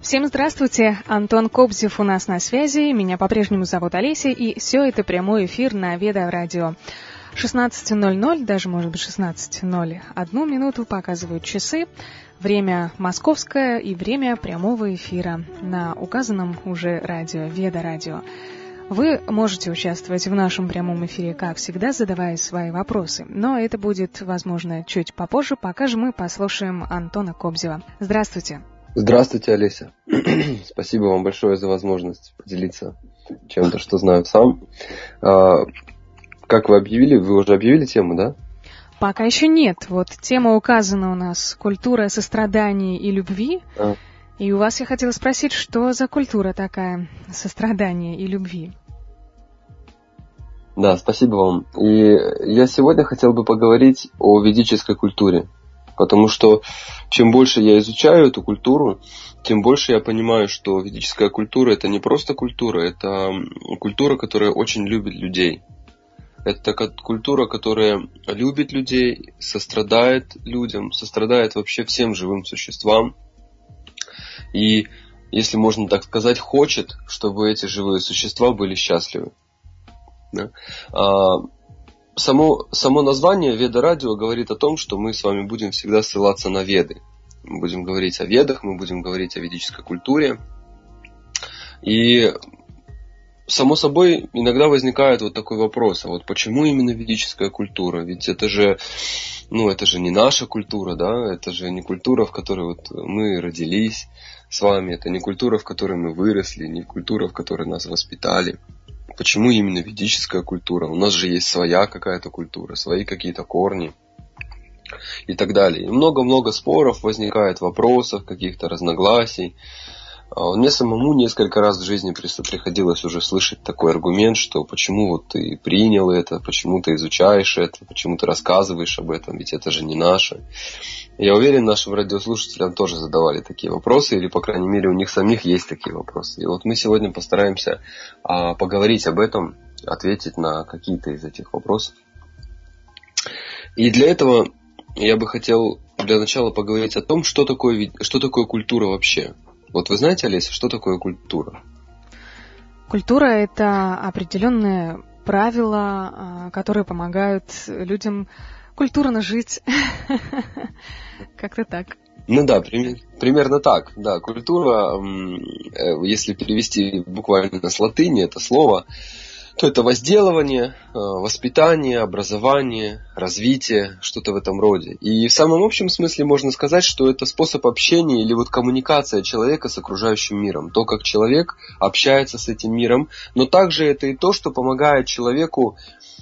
Всем здравствуйте, Антон Кобзев у нас на связи, меня по-прежнему зовут Олеся, и все это прямой эфир на Веда Радио. 16:00, даже может быть 16:01 минуту показывают часы, время московское и время прямого эфира на указанном уже радио, Веда Радио. Вы можете участвовать в нашем прямом эфире, как всегда, задавая свои вопросы, но это будет, возможно, чуть попозже, пока же мы послушаем Антона Кобзева. Здравствуйте. Здравствуйте, Олеся. Спасибо вам большое за возможность поделиться чем-то, что знаю сам. Как вы объявили? Вы уже объявили тему, да? Пока еще нет. Вот тема указана у нас «Культура сострадания и любви». И у вас я хотела спросить, что за культура такая сострадания и любви? Да, спасибо вам. И я сегодня хотел бы поговорить о ведической культуре. Потому что чем больше я изучаю эту культуру, тем больше я понимаю, что ведическая культура — это не просто культура, это культура, которая очень любит людей. Это культура, которая любит людей, сострадает людям, сострадает вообще всем живым существам. И, если можно так сказать, хочет, чтобы эти живые существа были счастливы. Да? Само название Веда Радио говорит о том, что мы с вами будем всегда ссылаться на Веды. Мы будем говорить о Ведах, мы будем говорить о ведической культуре. И, само собой, иногда возникает вот такой вопрос, а вот почему именно ведическая культура? Ведь это же не наша культура, да? Это же не культура, в которой вот мы родились с вами, это не культура, в которой мы выросли, не культура, в которой нас воспитали. Почему именно ведическая культура? У нас же есть своя какая-то культура, свои какие-то корни и так далее. И много-много споров возникает, вопросов, каких-то разногласий. Мне самому несколько раз в жизни приходилось уже слышать такой аргумент, что почему вот ты принял это, почему ты изучаешь это, почему ты рассказываешь об этом, ведь это же не наше. Я уверен, нашим радиослушателям тоже задавали такие вопросы, или, по крайней мере, у них самих есть такие вопросы. И вот мы сегодня постараемся поговорить об этом, ответить на какие-то из этих вопросов. И для этого я бы хотел для начала поговорить о том, что такое культура вообще. Вот вы знаете, Олеся, что такое культура? Культура — это определенные правила, которые помогают людям культурно жить. Как-то так. Ну да, примерно так. Да, культура, если перевести буквально с латыни это слово, то это возделывание, воспитание, образование, развитие, что-то в этом роде. И в самом общем смысле можно сказать, что это способ общения или вот коммуникация человека с окружающим миром. То, как человек общается с этим миром, но также это и то, что помогает человеку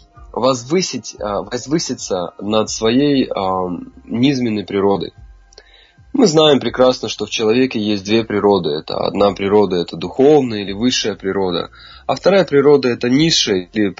возвыситься над своей низменной природой. Мы знаем прекрасно, что в человеке есть две природы. Это одна природа — это духовная или высшая природа, а вторая природа — это низшая или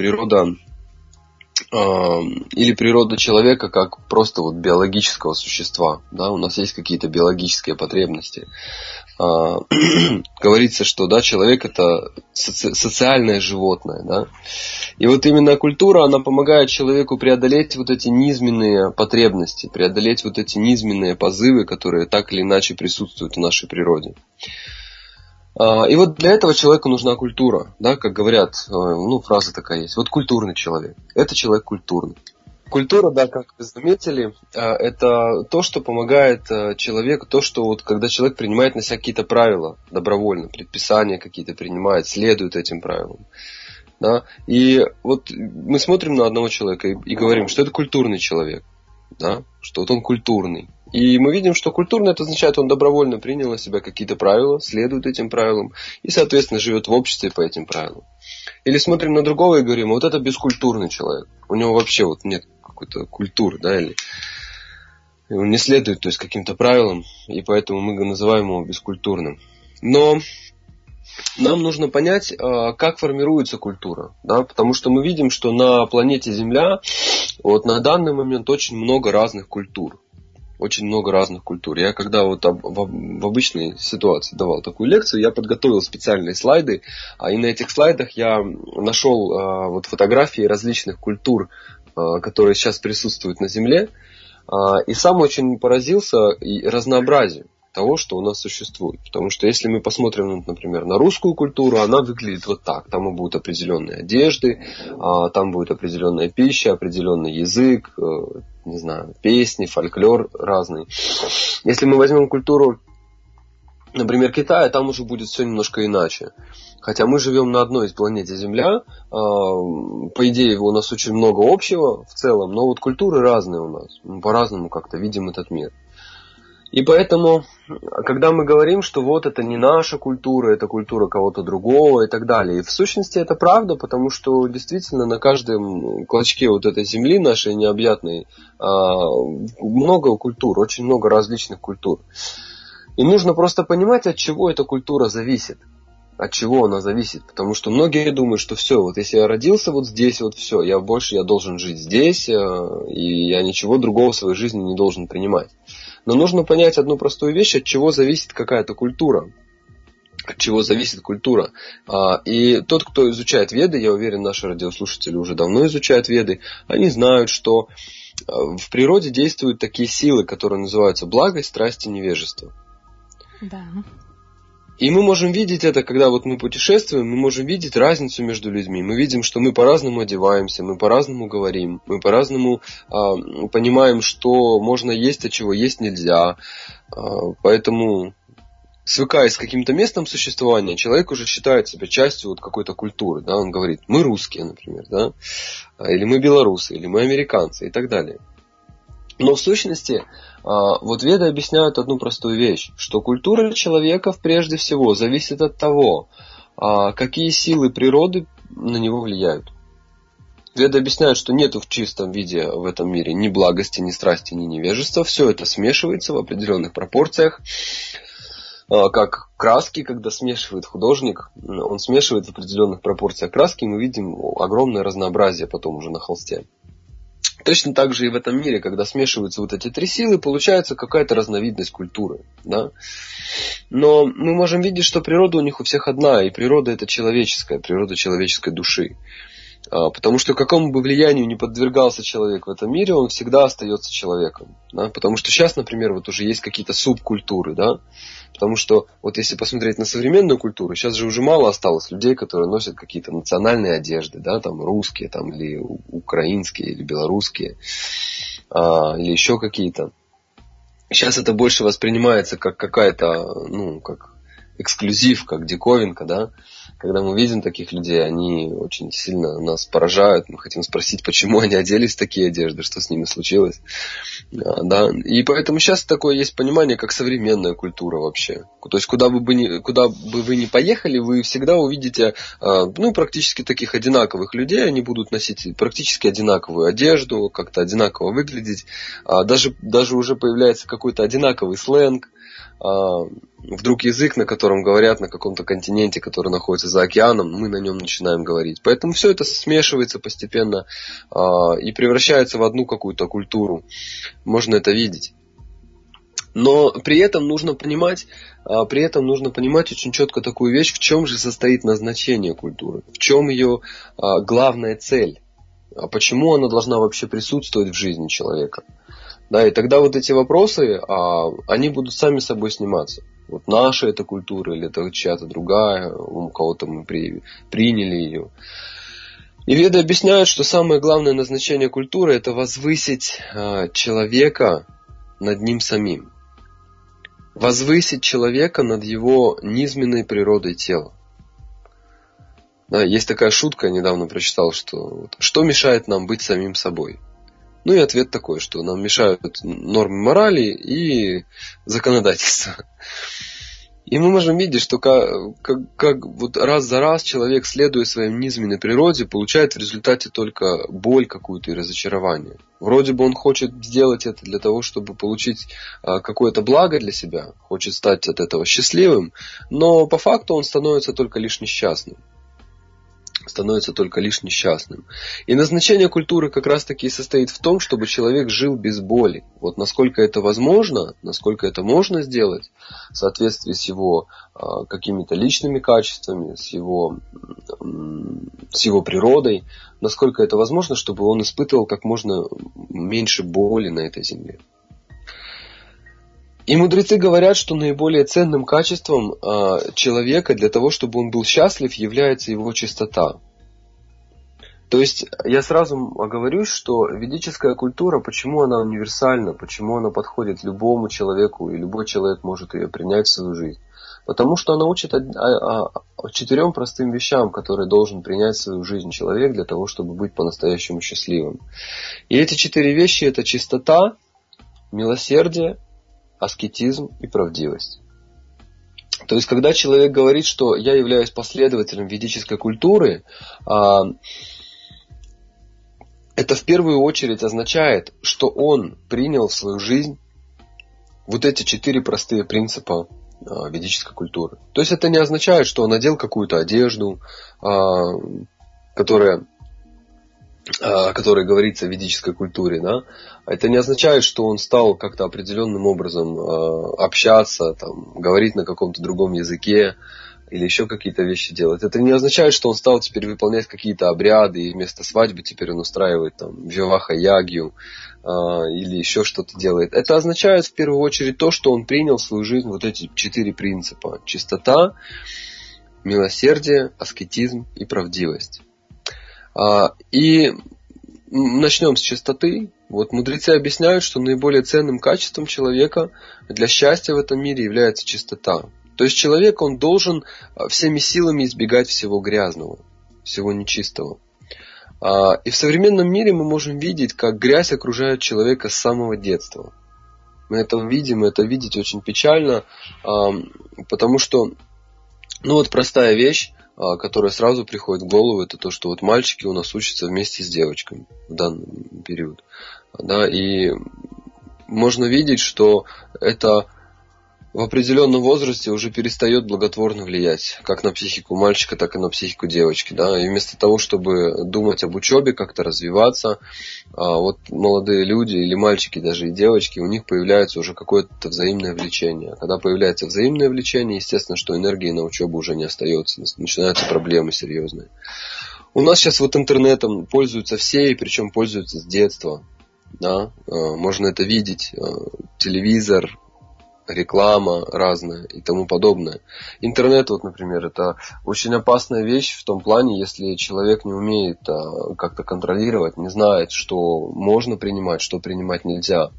природа человека как просто вот биологического существа. Да, у нас есть какие-то биологические потребности. Говорится, что да, человек — это социальное животное. Да? И вот именно культура, она помогает человеку преодолеть вот эти низменные потребности, преодолеть вот эти низменные позывы, которые так или иначе присутствуют в нашей природе. И вот для этого человеку нужна культура. Да? Как говорят, фраза такая есть. Вот культурный человек. Это человек культурный. Культура, да, как вы заметили, это то, что помогает человеку, то, что вот когда человек принимает на себя какие-то правила добровольно, предписания какие-то принимает, следует этим правилам. Да? И вот мы смотрим на одного человека и говорим, что это культурный человек, да? Что вот он культурный. И мы видим, что культурный — это означает, он добровольно принял на себя какие-то правила, следует этим правилам и, соответственно, живет в обществе по этим правилам. Или смотрим на другого и говорим, вот это бескультурный человек, у него вообще вот нет какой-то культуры, да, или он не следует, то есть, каким-то правилам, и поэтому мы называем его бескультурным. Но нам нужно понять, как формируется культура, да, потому что мы видим, что на планете Земля вот на данный момент очень много разных культур. Очень много разных культур. Я когда вот в обычной ситуации давал такую лекцию, я подготовил специальные слайды, и на этих слайдах я нашел вот фотографии различных культур, которые сейчас присутствуют на Земле, и сам очень поразился разнообразию. того, что у нас существует. Потому что если мы посмотрим, например, на русскую культуру, она выглядит вот так. Там и будут определенные одежды, там будет определенная пища, определенный язык, не знаю, песни, фольклор разный. Если мы возьмем культуру, например, Китая, там уже будет все немножко иначе. Хотя мы живем на одной из планете Земля, по идее у нас очень много общего в целом, но вот культуры разные у нас. Мы по-разному как-то видим этот мир. И поэтому, когда мы говорим, что вот это не наша культура, это культура кого-то другого и так далее, и в сущности это правда, потому что действительно на каждом клочке вот этой земли нашей необъятной много культур, очень много различных культур. И нужно просто понимать, от чего эта культура зависит. От чего она зависит. Потому что многие думают, что все, вот если я родился вот здесь, вот все, я должен жить здесь, и я ничего другого в своей жизни не должен принимать. Но нужно понять одну простую вещь, от чего зависит какая-то культура. От чего зависит культура. И тот, кто изучает Веды, я уверен, наши радиослушатели уже давно изучают Веды, они знают, что в природе действуют такие силы, которые называются благость, страсть и невежество. Да. И мы можем видеть это, когда вот мы путешествуем, мы можем видеть разницу между людьми. Мы видим, что мы по-разному одеваемся, мы по-разному говорим, мы по-разному понимаем, что можно есть, а чего есть нельзя. Поэтому, свыкаясь с каким-то местом существования, человек уже считает себя частью вот какой-то культуры. Да? Он говорит, мы русские, например, да? Или мы белорусы, или мы американцы и так далее. Но в сущности, вот Веды объясняют одну простую вещь, что культура человека прежде всего зависит от того, какие силы природы на него влияют. Веды объясняют, что нету в чистом виде в этом мире ни благости, ни страсти, ни невежества. Все это смешивается в определенных пропорциях. Как краски, когда смешивает художник, он смешивает в определенных пропорциях краски, и мы видим огромное разнообразие потом уже на холсте. Точно так же и в этом мире, когда смешиваются вот эти три силы, получается какая-то разновидность культуры. Да? Но мы можем видеть, что природа у них у всех одна, и природа это человеческая, природа человеческой души. Потому что какому бы влиянию ни подвергался человек в этом мире, он всегда остается человеком. Да? Потому что сейчас, например, вот уже есть какие-то субкультуры. Да? Потому что вот если посмотреть на современную культуру, сейчас же уже мало осталось людей, которые носят какие-то национальные одежды, да, там русские, там, или украинские, или белорусские, или еще какие-то. Сейчас это больше воспринимается как какая-то, как эксклюзив, как диковинка, да. Когда мы видим таких людей, они очень сильно нас поражают. Мы хотим спросить, почему они оделись в такие одежды, что с ними случилось. Да. И поэтому сейчас такое есть понимание, как современная культура вообще. То есть, куда бы вы ни поехали, вы всегда увидите практически таких одинаковых людей. Они будут носить практически одинаковую одежду, как-то одинаково выглядеть. Даже уже появляется какой-то одинаковый сленг. Вдруг язык, на котором говорят на каком-то континенте, который находится за океаном, мы на нем начинаем говорить. Поэтому все это смешивается постепенно и превращается в одну какую-то культуру. Можно это видеть. Но при этом нужно понимать очень четко такую вещь, в чем же состоит назначение культуры, в чем ее главная цель, почему она должна вообще присутствовать в жизни человека. Да, и тогда вот эти вопросы, они будут сами собой сниматься. Вот наша эта культура или это чья-то другая, у кого-то мы приняли ее. И Веды объясняют, что самое главное назначение культуры – это возвысить человека над ним самим. Возвысить человека над его низменной природой тела. Да, есть такая шутка, я недавно прочитал, что мешает нам быть самим собой. Ну и ответ такой, что нам мешают нормы морали и законодательство. И мы можем видеть, что как вот раз за раз человек, следуя своей низменной природе, получает в результате только боль какую-то и разочарование. Вроде бы он хочет сделать это для того, чтобы получить какое-то благо для себя, хочет стать от этого счастливым, но по факту он становится только лишь несчастным. И назначение культуры как раз таки состоит в том, чтобы человек жил без боли. Вот насколько это возможно, насколько это можно сделать в соответствии с его какими-то личными качествами, с его природой, насколько это возможно, чтобы он испытывал как можно меньше боли на этой земле. И мудрецы говорят, что наиболее ценным качеством человека для того, чтобы он был счастлив, является его чистота. То есть я сразу оговорюсь, что ведическая культура, почему она универсальна, почему она подходит любому человеку, и любой человек может ее принять в свою жизнь. Потому что она учит 4 простым вещам, которые должен принять в свою жизнь человек для того, чтобы быть по-настоящему счастливым. И эти 4 вещи — это чистота, милосердие, аскетизм и правдивость. То есть, когда человек говорит, что я являюсь последователем ведической культуры, это в первую очередь означает, что он принял в свою жизнь вот эти 4 простые принципа ведической культуры. То есть, это не означает, что он надел какую-то одежду, которая о которой говорится в ведической культуре, да, это не означает, что он стал как-то определенным образом общаться, там, говорить на каком-то другом языке или еще какие-то вещи делать. Это не означает, что он стал теперь выполнять какие-то обряды, и вместо свадьбы теперь он устраивает там виваха-ягью или еще что-то делает. Это означает в первую очередь то, что он принял в свою жизнь вот эти 4 принципа: чистота, милосердие, аскетизм и правдивость. И начнем с чистоты. Вот мудрецы объясняют, что наиболее ценным качеством человека для счастья в этом мире является чистота. То есть человек, он должен всеми силами избегать всего грязного, всего нечистого. И в современном мире мы можем видеть, как грязь окружает человека с самого детства. Мы это видим, и это видеть очень печально, потому что, вот простая вещь, которая сразу приходит в голову, это то, что вот мальчики у нас учатся вместе с девочками в данный период. Да, и можно видеть, что это в определенном возрасте уже перестает благотворно влиять как на психику мальчика, так и на психику девочки. Да? И вместо того, чтобы думать об учебе, как-то развиваться, вот молодые люди или мальчики даже и девочки, у них появляется уже какое-то взаимное влечение. А когда появляется взаимное влечение, естественно, что энергии на учебу уже не остается, начинаются проблемы серьезные. У нас сейчас вот интернетом пользуются все, и причем пользуются с детства. Да? Можно это видеть, телевизор, реклама разная и тому подобное. Интернет, вот, например, это очень опасная вещь в том плане, если человек не умеет как-то контролировать, не знает, что можно принимать, что принимать нельзя.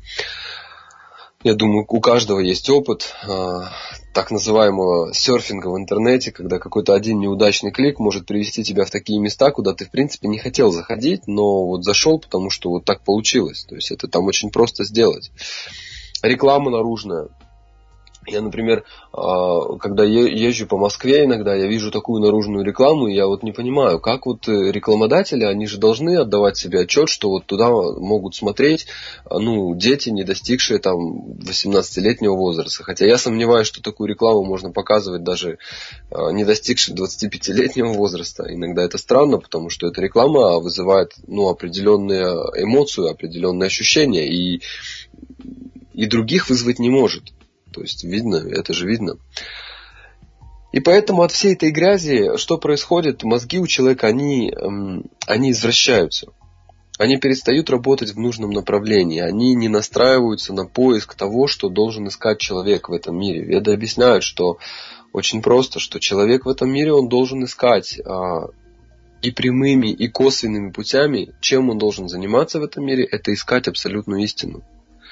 Я думаю, у каждого есть опыт так называемого серфинга в интернете, когда какой-то один неудачный клик может привести тебя в такие места, куда ты, в принципе, не хотел заходить, но вот зашел, потому что вот так получилось. То есть это там очень просто сделать. Реклама наружная. Я, например, когда езжу по Москве иногда, я вижу такую наружную рекламу, и я вот не понимаю, как вот рекламодатели, они же должны отдавать себе отчет, что вот туда могут смотреть, дети, не достигшие там 18-летнего возраста. Хотя я сомневаюсь, что такую рекламу можно показывать даже не достигшим 25-летнего возраста. Иногда это странно, потому что эта реклама вызывает, определенную эмоцию, определенные ощущения, и других вызвать не может. То есть видно, это же видно. И поэтому от всей этой грязи что происходит? Мозги у человека, они извращаются. Они перестают работать в нужном направлении. Они не настраиваются на поиск того, что должен искать человек в этом мире. Веды объясняют, что очень просто, что человек в этом мире, он должен искать и прямыми, и косвенными путями, чем он должен заниматься в этом мире, это искать абсолютную истину.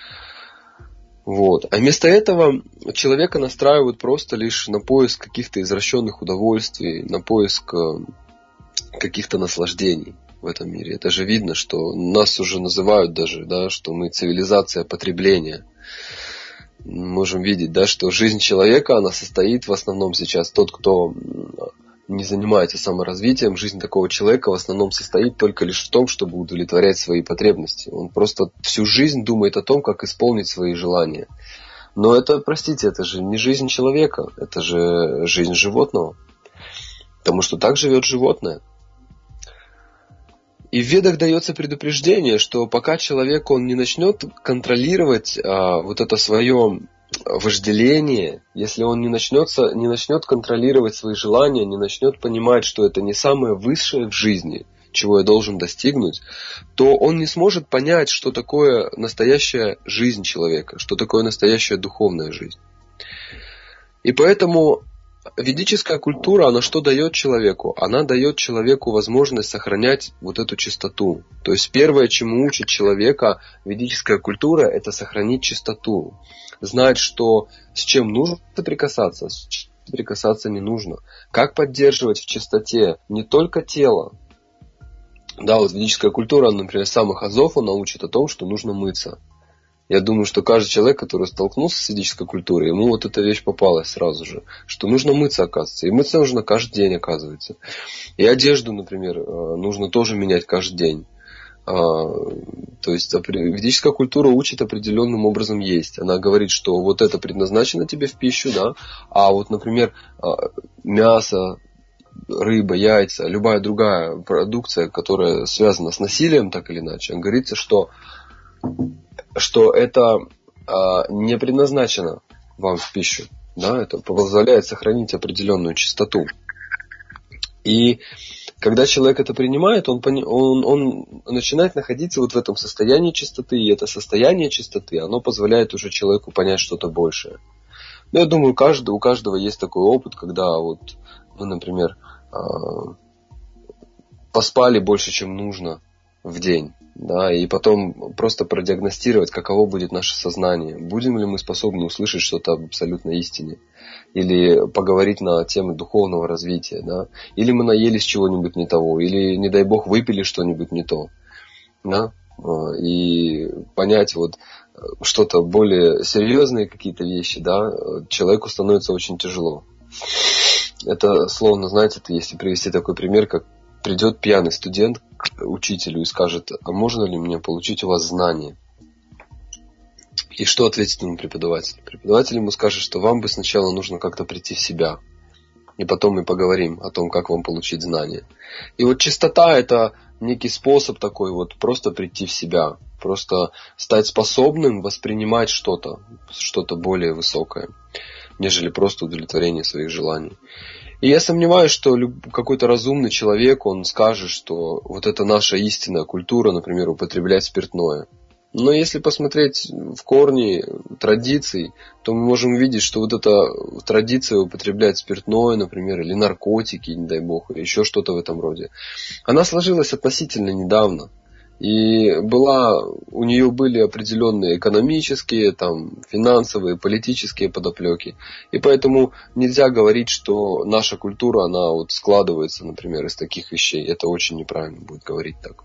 Вот. А вместо этого человека настраивают просто лишь на поиск каких-то извращенных удовольствий, на поиск каких-то наслаждений в этом мире. Это же видно, что нас уже называют даже, да, что мы цивилизация потребления. Мы можем видеть, да, что жизнь человека, она состоит в основном сейчас, тот, кто не занимается саморазвитием, жизнь такого человека в основном состоит только лишь в том, чтобы удовлетворять свои потребности. Он просто всю жизнь думает о том, как исполнить свои желания. Но это, простите, это же не жизнь человека, это же жизнь животного. Потому что так живет животное. И в Ведах дается предупреждение, что пока человек он не начнет контролировать вот это свое вожделение, если он не начнет контролировать свои желания, не начнет понимать, что это не самое высшее в жизни, чего я должен достигнуть, то он не сможет понять, что такое настоящая жизнь человека, что такое настоящая духовная жизнь. И поэтому ведическая культура, она что дает человеку? Она дает человеку возможность сохранять вот эту чистоту. То есть первое, чему учит человека ведическая культура, это сохранить чистоту. Знать, что с чем нужно соприкасаться, с чем соприкасаться не нужно. Как поддерживать в чистоте не только тело. Да, вот ведическая культура, например, с самых азов, она учит о том, что нужно мыться. Я думаю, что каждый человек, который столкнулся с ведической культурой, ему вот эта вещь попалась сразу же, что нужно мыться, оказывается. И мыться нужно каждый день, оказывается. И одежду, например, нужно тоже менять каждый день. То есть ведическая культура учит определенным образом есть. Она говорит, что вот это предназначено тебе в пищу, да, а вот, например, мясо, рыба, яйца, любая другая продукция, которая связана с насилием, так или иначе, говорится, что это не предназначено вам в пищу. Да, это позволяет сохранить определенную чистоту. И когда человек это принимает, он начинает находиться вот в этом состоянии чистоты. И это состояние чистоты, оно позволяет уже человеку понять что-то большее. Но я думаю, у каждого есть такой опыт, когда вот мы, например, поспали больше, чем нужно в день. Да, и потом просто продиагностировать, каково будет наше сознание. Будем ли мы способны услышать что-то об абсолютной истине? Или поговорить на темы духовного развития? Да? Или мы наелись чего-нибудь не того? Или, не дай бог, выпили что-нибудь не то? Да? И понять вот что-то более серьезные какие-то вещи, да, человеку становится очень тяжело. Это словно, знаете, если привести такой пример, как придет пьяный студент к учителю и скажет: а можно ли мне получить у вас знания? И что ответит ему преподаватель? Преподаватель ему скажет, что вам бы сначала нужно как-то прийти в себя. И потом мы поговорим о том, как вам получить знания. И вот чистота — это некий способ такой вот просто прийти в себя. Просто стать способным воспринимать что-то более высокое, нежели просто удовлетворение своих желаний. И я сомневаюсь, что какой-то разумный человек, он скажет, что вот это наша истинная культура, например, употреблять спиртное. Но если посмотреть в корни традиций, то мы можем увидеть, что вот эта традиция употреблять спиртное, например, или наркотики, не дай бог, или еще что-то в этом роде, она сложилась относительно недавно. И у нее были определенные экономические, финансовые, политические подоплеки. И поэтому нельзя говорить, что наша культура, она вот складывается, например, из таких вещей. Это очень неправильно будет говорить так.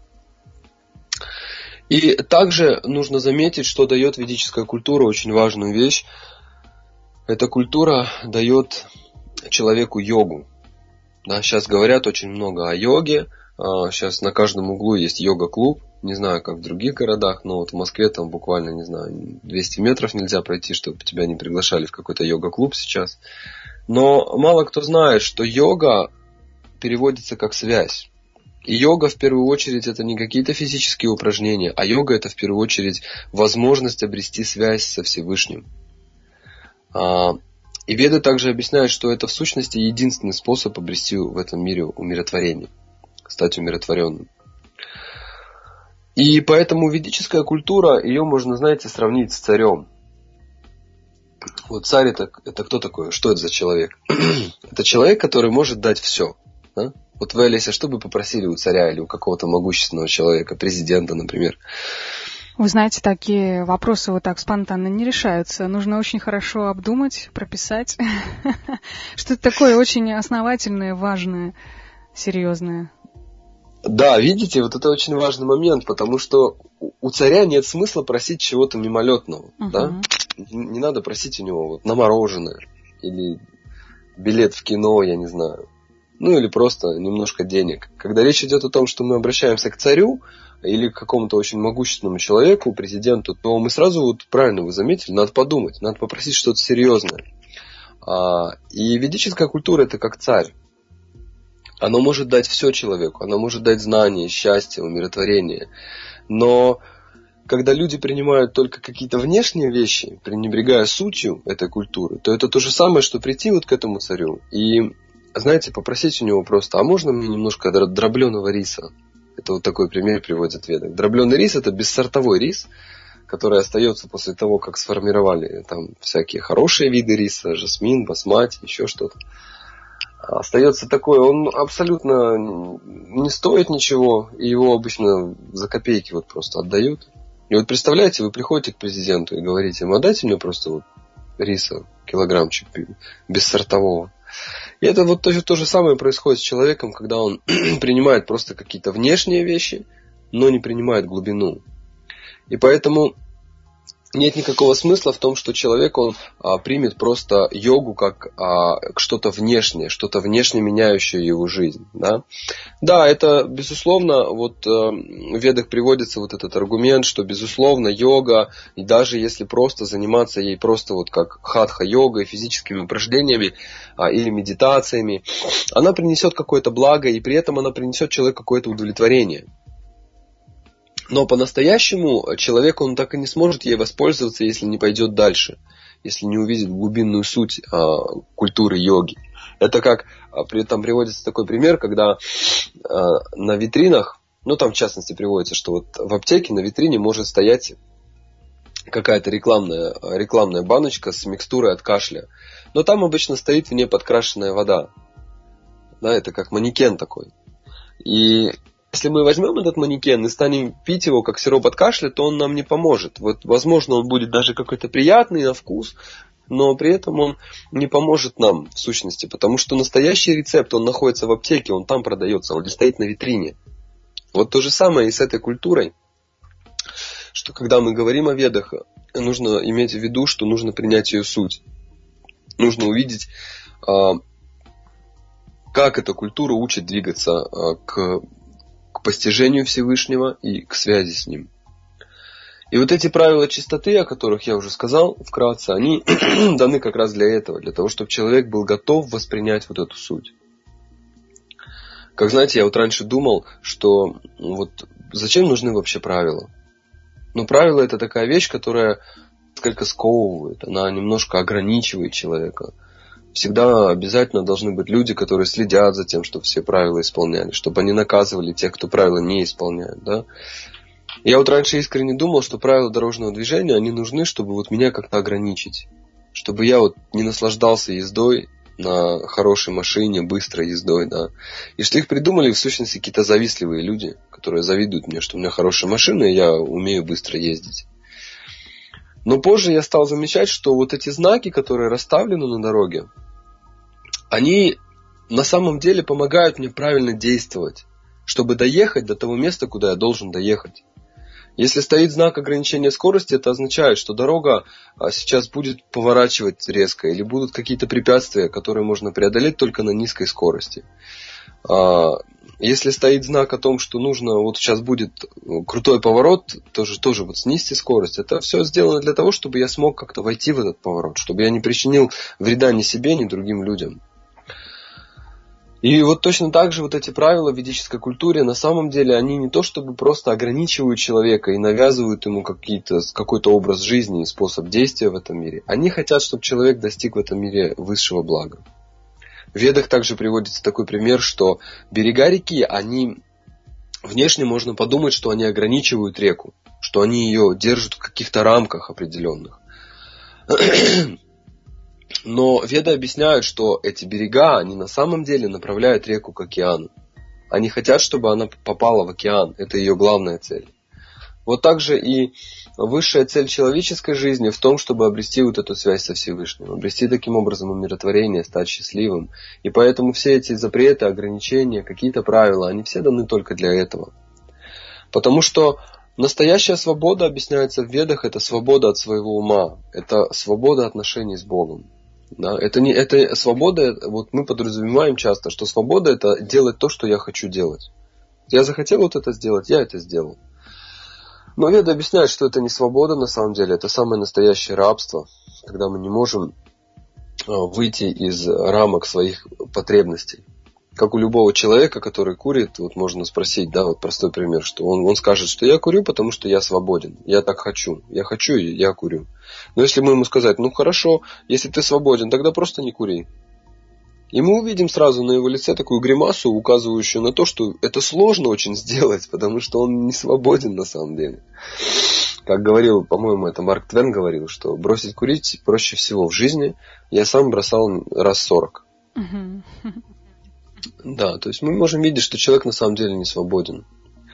И также нужно заметить, что дает ведическая культура очень важную вещь. Эта культура дает человеку йогу. Да, сейчас говорят очень много о йоге. Сейчас на каждом углу есть йога-клуб. Не знаю, как в других городах, но вот в Москве там буквально, не знаю, 200 метров нельзя пройти, чтобы тебя не приглашали в какой-то йога-клуб сейчас. Но мало кто знает, что йога переводится как связь. И йога в первую очередь это не какие-то физические упражнения, а йога это в первую очередь возможность обрести связь со Всевышним. И веды также объясняют, что это в сущности единственный способ обрести в этом мире умиротворение, стать умиротворенным. И поэтому ведическая культура, ее можно, знаете, сравнить с царем. Вот царь это кто такой? Что это за человек? Это человек, который может дать все. Да? Вот вы, Олеся, что бы попросили у царя или у какого-то могущественного человека, президента, например? Вы знаете, такие вопросы вот так спонтанно не решаются. Нужно очень хорошо обдумать, прописать. Что-то такое очень основательное, важное, серьезное. Да, видите, вот это очень важный момент, потому что у царя нет смысла просить чего-то мимолетного. Да? Не надо просить у него вот на мороженое или билет в кино, я не знаю. Ну или просто немножко денег. Когда речь идет о том, что мы обращаемся к царю или к какому-то очень могущественному человеку, президенту, то мы сразу, вот правильно вы заметили, надо подумать, надо попросить что-то серьезное. И ведическая культура это как царь. Оно может дать все человеку, оно может дать знания, счастье, умиротворение. Но когда люди принимают только какие-то внешние вещи, пренебрегая сутью этой культуры, то это то же самое, что прийти вот к этому царю и, знаете, попросить у него просто: а можно мне немножко дробленого риса? Это вот такой пример приводит Веды. Дробленый рис – это бессортовой рис, который остается после того, как сформировали там всякие хорошие виды риса, жасмин, басмати, еще что-то. Остается такой, он абсолютно не стоит ничего, и его обычно за копейки вот просто отдают. И вот представляете, вы приходите к президенту и говорите ему: отдайте мне просто вот риса, килограммчик бессортового. И это вот то же самое происходит с человеком, когда он принимает просто какие-то внешние вещи, но не принимает глубину. И поэтому нет никакого смысла в том, что человек, он примет просто йогу как что-то внешнее меняющее его жизнь. Да, это безусловно, вот в Ведах приводится вот этот аргумент, что безусловно йога, и даже если просто заниматься ей просто вот как хатха-йогой, физическими упражнениями или медитациями, она принесет какое-то благо, и при этом она принесет человеку какое-то удовлетворение. Но по-настоящему человек, он так и не сможет ей воспользоваться, если не пойдет дальше, если не увидит глубинную суть культуры йоги. Это как, там приводится такой пример, когда на витринах, там в частности приводится, что вот в аптеке на витрине может стоять какая-то рекламная баночка с микстурой от кашля. Но там обычно стоит в ней подкрашенная вода. Да, это как манекен такой. И если мы возьмем этот манекен и станем пить его как сироп от кашля, то он нам не поможет. Вот, возможно, он будет даже какой-то приятный на вкус, но при этом он не поможет нам в сущности, потому что настоящий рецепт, он находится в аптеке, он там продается, он не стоит на витрине. Вот то же самое и с этой культурой, что когда мы говорим о Ведах, нужно иметь в виду, что нужно принять ее суть. Нужно увидеть, как эта культура учит двигаться к постижению Всевышнего и к связи с Ним. И вот эти правила чистоты, о которых я уже сказал вкратце, они даны как раз для этого, для того, чтобы человек был готов воспринять вот эту суть. Как знаете, я вот раньше думал, что вот зачем нужны вообще правила? Но правила — это такая вещь, которая несколько сковывает, она немножко ограничивает человека. Всегда обязательно должны быть люди, которые следят за тем, чтобы все правила исполняли, чтобы они наказывали тех, кто правила не исполняет. Да? Я вот раньше искренне думал, что правила дорожного движения, они нужны, чтобы вот меня как-то ограничить. Чтобы я вот не наслаждался ездой на хорошей машине, быстрой ездой. Да? И что их придумали в сущности какие-то завистливые люди, которые завидуют мне, что у меня хорошая машина, и я умею быстро ездить. Но позже я стал замечать, что вот эти знаки, которые расставлены на дороге, они на самом деле помогают мне правильно действовать, чтобы доехать до того места, куда я должен доехать. Если стоит знак ограничения скорости, это означает, что дорога сейчас будет поворачивать резко, или будут какие-то препятствия, которые можно преодолеть только на низкой скорости. Если стоит знак о том, что нужно, вот сейчас будет крутой поворот, тоже вот снизьте скорость. Это все сделано для того, чтобы я смог как-то войти в этот поворот, чтобы я не причинил вреда ни себе, ни другим людям. И вот точно так же вот эти правила в ведической культуре, на самом деле, они не то чтобы просто ограничивают человека и навязывают ему какой-то образ жизни и способ действия в этом мире. Они хотят, чтобы человек достиг в этом мире высшего блага. В Ведах также приводится такой пример, что берега реки, они внешне можно подумать, что они ограничивают реку, что они ее держат в каких-то рамках определенных. Но Веды объясняют, что эти берега, они на самом деле направляют реку к океану. Они хотят, чтобы она попала в океан. Это ее главная цель. Вот также и высшая цель человеческой жизни в том, чтобы обрести вот эту связь со Всевышним, обрести таким образом умиротворение, стать счастливым. И поэтому все эти запреты, ограничения, какие-то правила, они все даны только для этого. Потому что настоящая свобода, объясняется в Ведах, это свобода от своего ума, это свобода отношений с Богом. Да? Это свобода, вот мы подразумеваем часто, что свобода — это делать то, что я хочу делать. Я захотел вот это сделать, я это сделал. Но Веды объясняют, что это не свобода на самом деле, это самое настоящее рабство, когда мы не можем выйти из рамок своих потребностей. Как у любого человека, который курит, вот можно спросить, да, вот простой пример, что он скажет, что я курю, потому что я свободен, я так хочу, и я курю. Но если мы ему сказать, ну хорошо, если ты свободен, тогда просто не кури. И мы увидим сразу на его лице такую гримасу, указывающую на то, что это сложно очень сделать, потому что он не свободен на самом деле. Как говорил, по-моему, это Марк Твен говорил, что бросить курить проще всего в жизни. Я сам бросал раз 40. Да, то есть мы можем видеть, что человек на самом деле не свободен.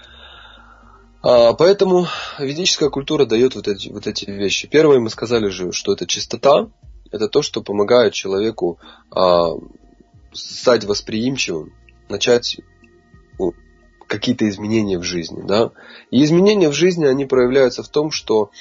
Поэтому ведическая культура дает вот эти вещи. Первое, мы сказали же, что это чистота. Это то, что помогает человеку стать восприимчивым, начать какие-то изменения в жизни. Да? И изменения в жизни, они проявляются в том, что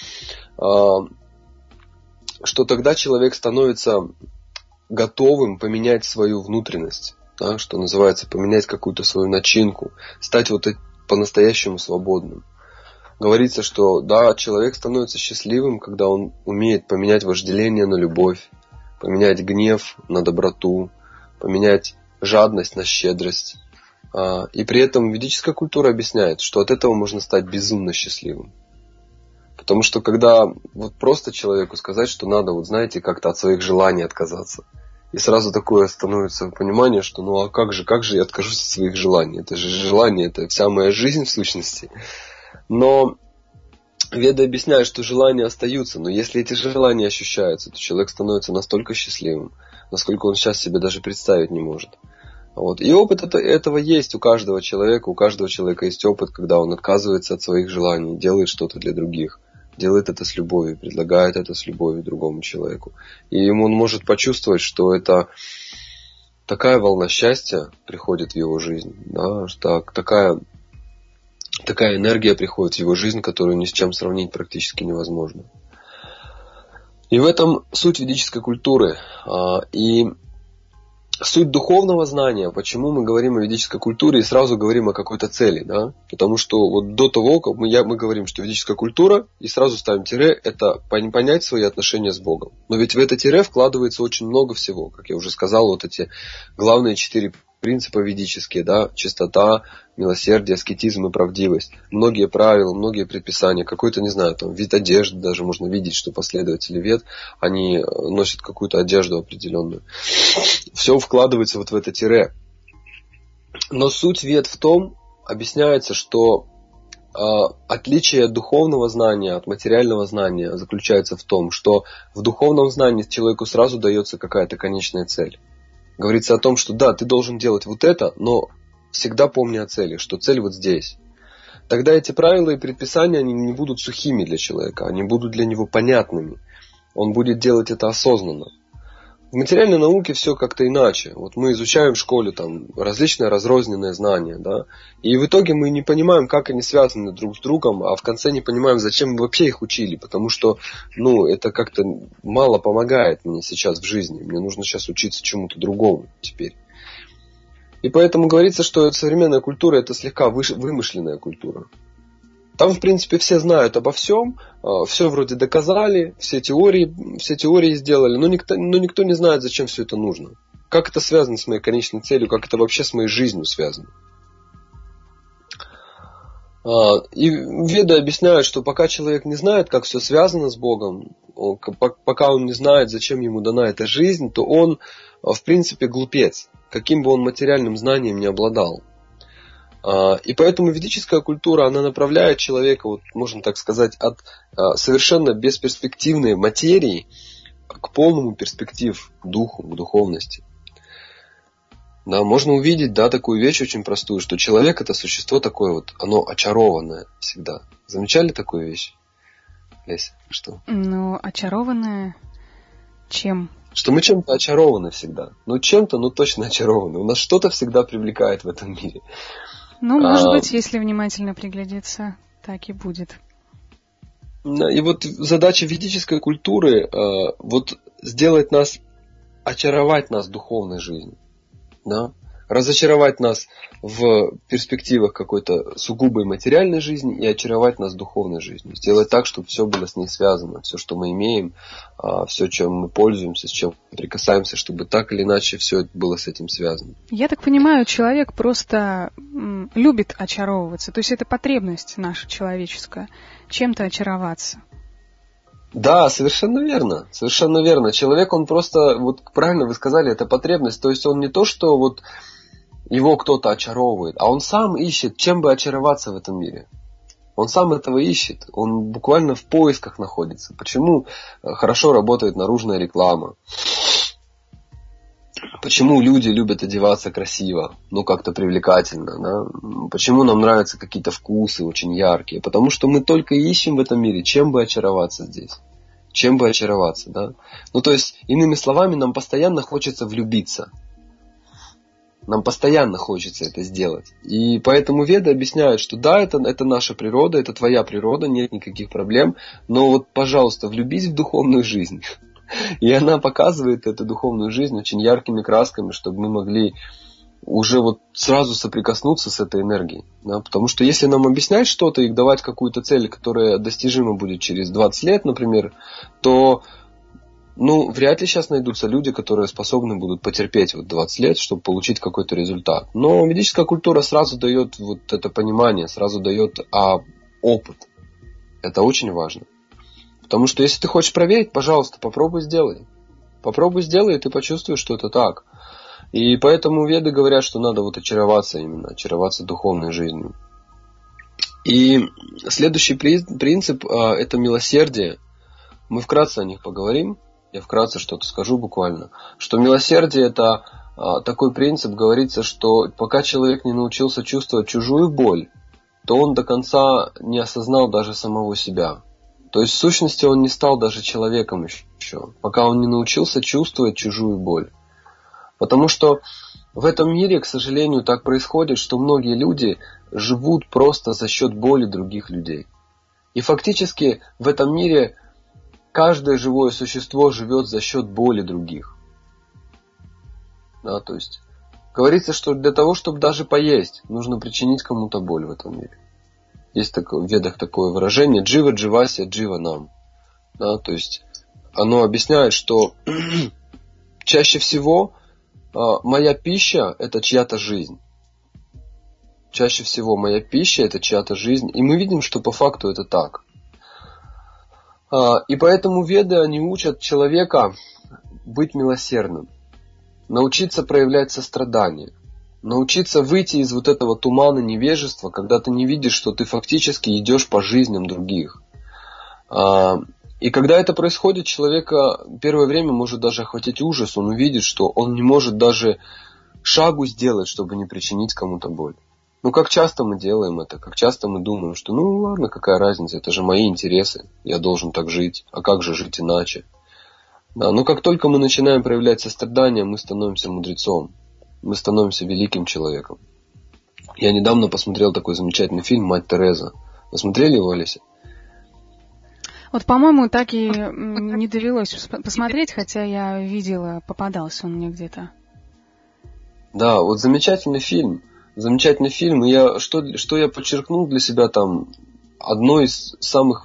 тогда человек становится готовым поменять свою внутренность, да? Что называется, поменять какую-то свою начинку, стать по-настоящему свободным. Говорится, что да, человек становится счастливым, когда он умеет поменять вожделение на любовь, поменять гнев на доброту, поменять жадность на щедрость. И при этом ведическая культура объясняет, что от этого можно стать безумно счастливым. Потому что когда вот просто человеку сказать, что надо, вот знаете, как-то от своих желаний отказаться, и сразу такое становится понимание, что ну а как же я откажусь от своих желаний? Это же желание, это вся моя жизнь в сущности. Но Веды объясняют, что желания остаются, но если эти желания ощущаются, то человек становится настолько счастливым, насколько он сейчас себе даже представить не может. Вот. И опыт этого есть у каждого человека есть опыт, когда он отказывается от своих желаний, делает что-то для других, делает это с любовью, предлагает это с любовью другому человеку. И он может почувствовать, что это такая волна счастья приходит в его жизнь, да, что такая энергия приходит в его жизнь, которую ни с чем сравнить практически невозможно. И в этом суть ведической культуры. И суть духовного знания, почему мы говорим о ведической культуре и сразу говорим о какой-то цели, да? Потому что вот до того, как мы говорим, что ведическая культура, и сразу ставим тире, это понять свои отношения с Богом. Но ведь в это тире вкладывается очень много всего. Как я уже сказал, вот эти главные 4 принципа ведические, да, чистота, милосердие, аскетизм и правдивость. Многие правила, многие предписания, какой-то, не знаю, там, вид одежды, даже можно видеть, что последователи вед, они носят какую-то одежду определенную. Все вкладывается вот в это тире. Но суть вед в том, объясняется, что отличие духовного знания от материального знания заключается в том, что в духовном знании человеку сразу дается какая-то конечная цель. Говорится о том, что да, ты должен делать вот это, но всегда помни о цели, что цель вот здесь. Тогда эти правила и предписания, они не будут сухими для человека, они будут для него понятными. Он будет делать это осознанно. В материальной науке все как-то иначе. Вот мы изучаем в школе там различные разрозненные знания, да, и в итоге мы не понимаем, как они связаны друг с другом, а в конце не понимаем, зачем мы вообще их учили, потому что, это как-то мало помогает мне сейчас в жизни. Мне нужно сейчас учиться чему-то другому теперь. И поэтому говорится, что современная культура это слегка вымышленная культура. Там, в принципе, все знают обо всем, все вроде доказали, все теории сделали, но никто не знает, зачем все это нужно. Как это связано с моей конечной целью, как это вообще с моей жизнью связано. И веды объясняют, что пока человек не знает, как все связано с Богом, пока он не знает, зачем ему дана эта жизнь, то он, в принципе, глупец, каким бы он материальным знанием не обладал. И поэтому ведическая культура, она направляет человека, вот, можно так сказать, от совершенно бесперспективной материи к полному перспектив к духу, к духовности. Да, можно увидеть, да, такую вещь очень простую, что человек это существо такое вот, оно очарованное всегда. Замечали такую вещь? Леся, что? Очарованное чем? Что мы чем-то очарованы всегда. Чем-то, точно очарованы. У нас что-то всегда привлекает в этом мире. Может быть, если внимательно приглядеться, так и будет. И вот задача ведической культуры сделать нас, очаровать нас в духовной жизни. Да? Разочаровать нас в перспективах какой-то сугубой материальной жизни и очаровать нас в духовной жизни. Сделать так, чтобы все было с ней связано. Все, что мы имеем, все, чем мы пользуемся, с чем прикасаемся, чтобы так или иначе все было с этим связано. Я так понимаю, человек просто любит очаровываться. То есть это потребность наша человеческая. Чем-то очароваться. Да, совершенно верно, совершенно верно. Человек, он просто, вот правильно вы сказали, это потребность. То есть он не то, что вот его кто-то очаровывает, а он сам ищет, чем бы очароваться в этом мире. Он сам этого ищет, он буквально в поисках находится. Почему хорошо работает наружная реклама? Почему люди любят одеваться красиво, ну как-то привлекательно, да? Почему нам нравятся какие-то вкусы очень яркие? Потому что мы только ищем в этом мире, чем бы очароваться здесь. Чем бы очароваться, да? Ну то есть, иными словами, нам постоянно хочется влюбиться. Нам постоянно хочется это сделать. И поэтому веды объясняют, что да, это наша природа, это твоя природа, нет никаких проблем, но вот, пожалуйста, влюбись в духовную жизнь. И она показывает эту духовную жизнь очень яркими красками, чтобы мы могли уже вот сразу соприкоснуться с этой энергией. Да? Потому что если нам объяснять что-то и давать какую-то цель, которая достижима будет через 20 лет, например, то вряд ли сейчас найдутся люди, которые способны будут потерпеть вот 20 лет, чтобы получить какой-то результат. Но ведическая культура сразу дает вот это понимание, сразу дает опыт. Это очень важно. Потому что если ты хочешь проверить, пожалуйста, попробуй сделай. Попробуй сделай, и ты почувствуешь, что это так. И поэтому веды говорят, что надо вот очароваться именно, очароваться духовной жизнью. И следующий принцип это милосердие. Мы вкратце о них поговорим. Я вкратце что-то скажу буквально. Что милосердие это такой принцип, говорится, что пока человек не научился чувствовать чужую боль, то он до конца не осознал даже самого себя. То есть в сущности он не стал даже человеком еще, пока он не научился чувствовать чужую боль. Потому что в этом мире, к сожалению, так происходит, что многие люди живут просто за счет боли других людей. И фактически в этом мире каждое живое существо живет за счет боли других. Да, то есть говорится, что для того, чтобы даже поесть, нужно причинить кому-то боль в этом мире. Есть в ведах такое выражение «джива дживася джива нам». Да, то есть оно объясняет, что чаще всего моя пища – это чья-то жизнь. Чаще всего моя пища – это чья-то жизнь. И мы видим, что по факту это так. И поэтому веды, они учат человека быть милосердным. Научиться проявлять сострадание. Научиться выйти из вот этого тумана невежества, когда ты не видишь, что ты фактически идешь по жизням других. И когда это происходит, человека первое время может даже охватить ужас. Он увидит, что он не может даже шагу сделать, чтобы не причинить кому-то боль. Как часто мы делаем это, как часто мы думаем, что ладно, какая разница, это же мои интересы, я должен так жить, а как же жить иначе? Да, но как только мы начинаем проявлять сострадание, мы становимся мудрецом. Мы становимся великим человеком. Я недавно посмотрел такой замечательный фильм «Мать Тереза». Вы смотрели его, Олеся? Вот, по-моему, так и не довелось посмотреть, хотя я видела, попадался он мне где-то. Да, вот замечательный фильм. Замечательный фильм. И что я подчеркнул для себя там, один из самых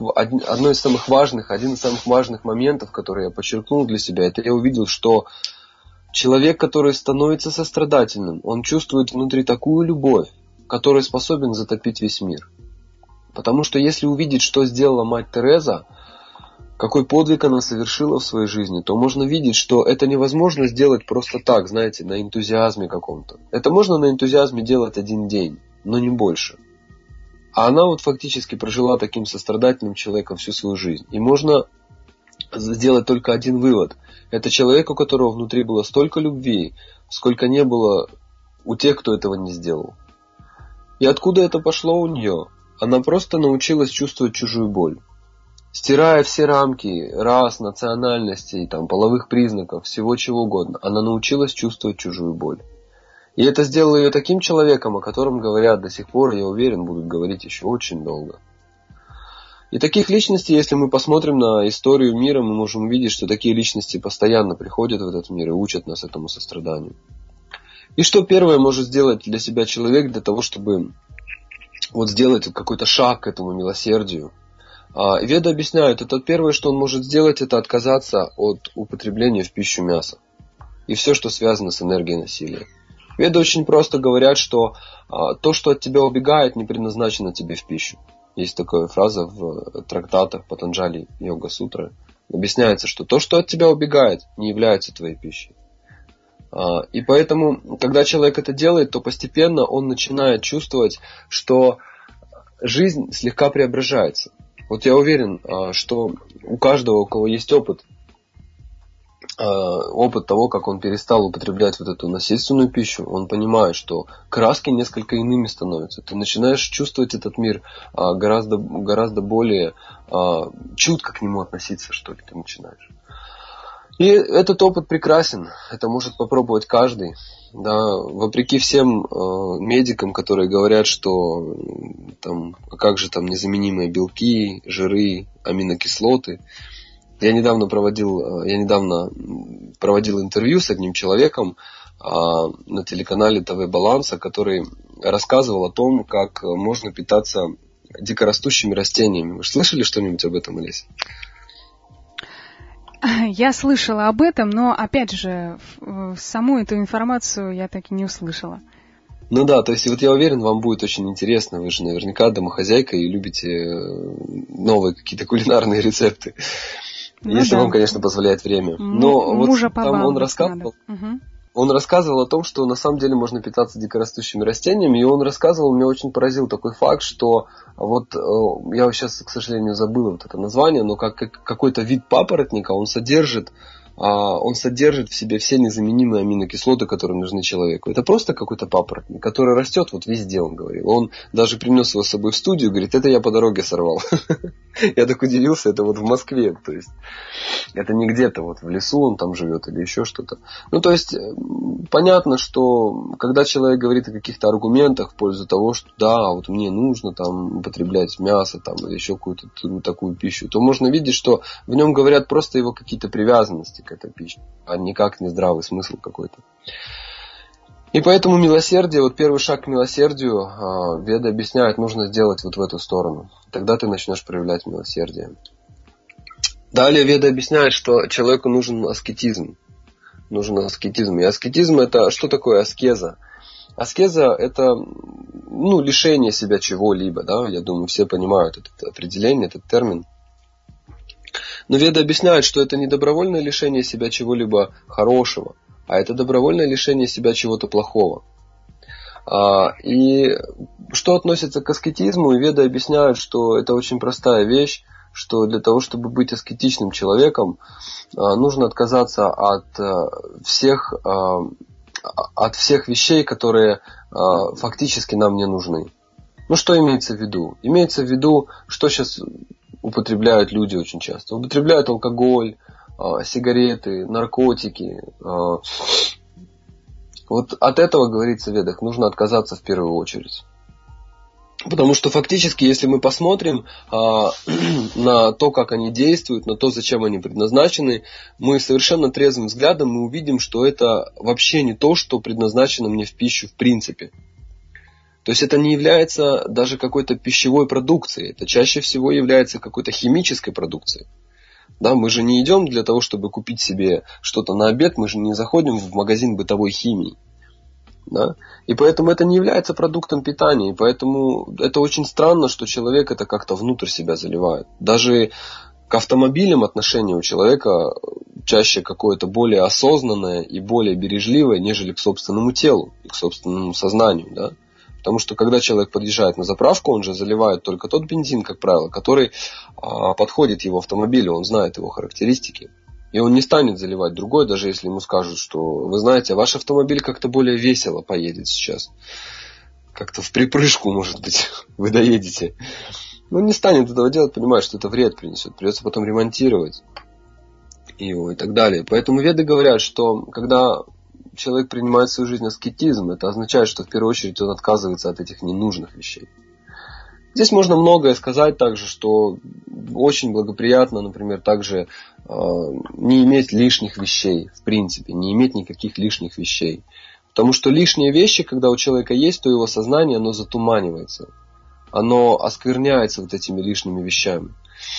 важных моментов, который я подчеркнул для себя, это я увидел, что человек, который становится сострадательным, он чувствует внутри такую любовь, которая способен затопить весь мир. Потому что если увидеть, что сделала мать Тереза, какой подвиг она совершила в своей жизни, то можно видеть, что это невозможно сделать просто так, знаете, на энтузиазме каком-то. Это можно на энтузиазме делать один день, но не больше. А она вот фактически прожила таким сострадательным человеком всю свою жизнь. И можно сделать только один вывод. Это человек, у которого внутри было столько любви, сколько не было у тех, кто этого не сделал. И откуда это пошло у нее? Она просто научилась чувствовать чужую боль. Стирая все рамки рас, национальностей, половых признаков, всего чего угодно, она научилась чувствовать чужую боль. И это сделало ее таким человеком, о котором говорят до сих пор, я уверен, будут говорить еще очень долго. И таких личностей, если мы посмотрим на историю мира, мы можем увидеть, что такие личности постоянно приходят в этот мир и учат нас этому состраданию. И что первое может сделать для себя человек для того, чтобы сделать какой-то шаг к этому милосердию? Веды объясняют, это первое, что он может сделать, это отказаться от употребления в пищу мяса. И все, что связано с энергией насилия. Веды очень просто говорят, что то, что от тебя убегает, не предназначено тебе в пищу. Есть такая фраза в трактатах Патанджали Йога-сутры. Объясняется, что то, что от тебя убегает, не является твоей пищей. И поэтому, когда человек это делает, то постепенно он начинает чувствовать, что жизнь слегка преображается. Вот я уверен, что у каждого, у кого есть опыт того, как он перестал употреблять вот эту насильственную пищу, он понимает, что краски несколько иными становятся. Ты начинаешь чувствовать этот мир гораздо более чутко к нему относиться, что ли, ты начинаешь. И этот опыт прекрасен, это может попробовать каждый. Да, вопреки всем медикам, которые говорят, что там, как же там незаменимые белки, жиры, аминокислоты. Я недавно проводил интервью с одним человеком на телеканале ТВ Баланса, который рассказывал о том, как можно питаться дикорастущими растениями. Вы слышали что-нибудь об этом, Олеся? Я слышала об этом, но, опять же, саму эту информацию я так и не услышала. Ну да, то есть вот я уверен, вам будет очень интересно. Вы же наверняка домохозяйка и любите новые какие-то кулинарные рецепты. Ну, если вам, конечно, позволяет время. Но мужа вот там он рассказывал о том, что на самом деле можно питаться дикорастущими растениями, и он рассказывал, меня очень поразил такой факт, что вот я сейчас, к сожалению, забыл вот это название, но какой-то вид папоротника, он содержит в себе все незаменимые аминокислоты, которые нужны человеку. Это просто какой-то папоротник, который растет вот везде, он говорил. Он даже принес его с собой в студию, говорит, это я по дороге сорвал. Я так удивился, это вот в Москве, то есть это не где-то вот в лесу он там живет или еще что-то. Ну, то есть понятно, что когда человек говорит о каких-то аргументах в пользу того, что да, вот мне нужно там употреблять мясо там или еще какую-то такую пищу, то можно видеть, что в нем говорят просто его какие-то привязанности к этой пище, а никак не здравый смысл какой-то. И поэтому милосердие, вот первый шаг к милосердию, Веды объясняют, нужно сделать вот в эту сторону. Тогда ты начнешь проявлять милосердие. Далее Веды объясняют, что человеку нужен аскетизм. И аскетизм это что такое аскеза? Аскеза это лишение себя чего-либо. Да? Я думаю, все понимают это определение, этот термин. Но Веды объясняют, что это не добровольное лишение себя чего-либо хорошего, а это добровольное лишение себя чего-то плохого. И что относится к аскетизму, Веды объясняют, что это очень простая вещь, что для того, чтобы быть аскетичным человеком, нужно отказаться от всех вещей, которые фактически нам не нужны. Ну, что имеется в виду? Имеется в виду, что сейчас употребляют люди очень часто. Употребляют алкоголь, сигареты, наркотики. Вот от этого, говорится в Ведах, нужно отказаться в первую очередь. Потому что фактически, если мы посмотрим на то, как они действуют, на то, зачем они предназначены, мы совершенно трезвым взглядом мы увидим, что это вообще не то, что предназначено мне в пищу в принципе. То есть это не является даже какой-то пищевой продукцией, это чаще всего является какой-то химической продукцией. Да, мы же не идем для того, чтобы купить себе что-то на обед, мы же не заходим в магазин бытовой химии. Да? И поэтому это не является продуктом питания, и поэтому это очень странно, что человек это как-то внутрь себя заливает. Даже к автомобилям отношение у человека чаще какое-то более осознанное и более бережливое, нежели к собственному телу и к собственному сознанию. Да? Потому что когда человек подъезжает на заправку, он же заливает только тот бензин, как правило, который подходит его автомобилю, он знает его характеристики. И он не станет заливать другой, даже если ему скажут, что вы знаете, ваш автомобиль как-то более весело поедет сейчас. Как-то в припрыжку, может быть, вы доедете. Он не станет этого делать, понимает, что это вред принесет. Придется потом ремонтировать его и так далее. Поэтому Веды говорят, что когда человек принимает в свою жизнь аскетизм, это означает, что в первую очередь он отказывается от этих ненужных вещей. Здесь можно многое сказать также, что очень благоприятно, например, также не иметь лишних вещей, в принципе, не иметь никаких лишних вещей. Потому что лишние вещи, когда у человека есть, то его сознание, оно затуманивается. Оно оскверняется вот этими лишними вещами.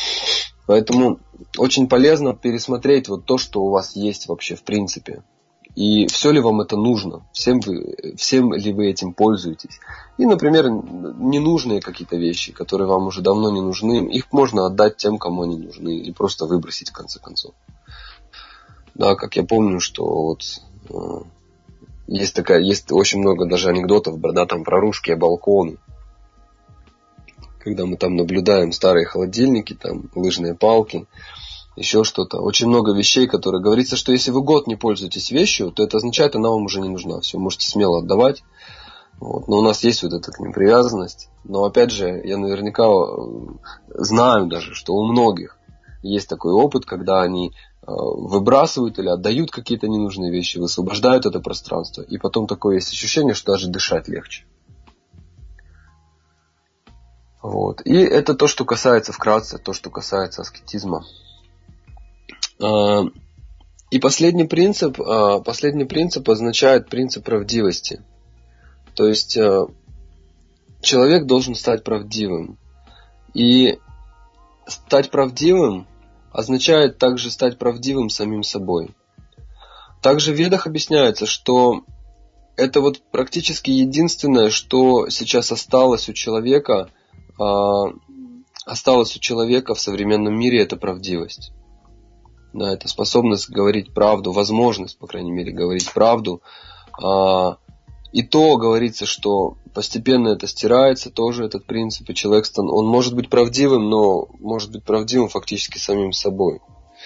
Поэтому очень полезно пересмотреть вот то, что у вас есть вообще в принципе. И все ли вам это нужно? Всем ли вы этим пользуетесь? И, например, ненужные какие-то вещи, которые вам уже давно не нужны, их можно отдать тем, кому они нужны, или просто выбросить в конце концов. Да, как я помню, что вот есть очень много даже анекдотов, да, там про русские балконы. Когда мы там наблюдаем старые холодильники, там лыжные палки, еще что-то. Очень много вещей, которые говорится, что если вы год не пользуетесь вещью, то это означает, она вам уже не нужна. Все, можете смело отдавать. Вот. Но у нас есть вот эта к ним привязанность. Но опять же, я наверняка знаю даже, что у многих есть такой опыт, когда они выбрасывают или отдают какие-то ненужные вещи, высвобождают это пространство. И потом такое есть ощущение, что даже дышать легче. Вот. И это то, что касается вкратце, то, что касается аскетизма. И последний принцип означает принцип правдивости. То есть человек должен стать правдивым. И стать правдивым означает также стать правдивым самим собой. Также в Ведах объясняется, что это вот практически единственное, что сейчас осталось у человека в современном мире, это правдивость. Да, это способность говорить правду, возможность, по крайней мере, говорить правду. И то говорится, что постепенно это стирается, тоже этот принцип, и человек, он может быть правдивым, но может быть правдивым фактически самим собой.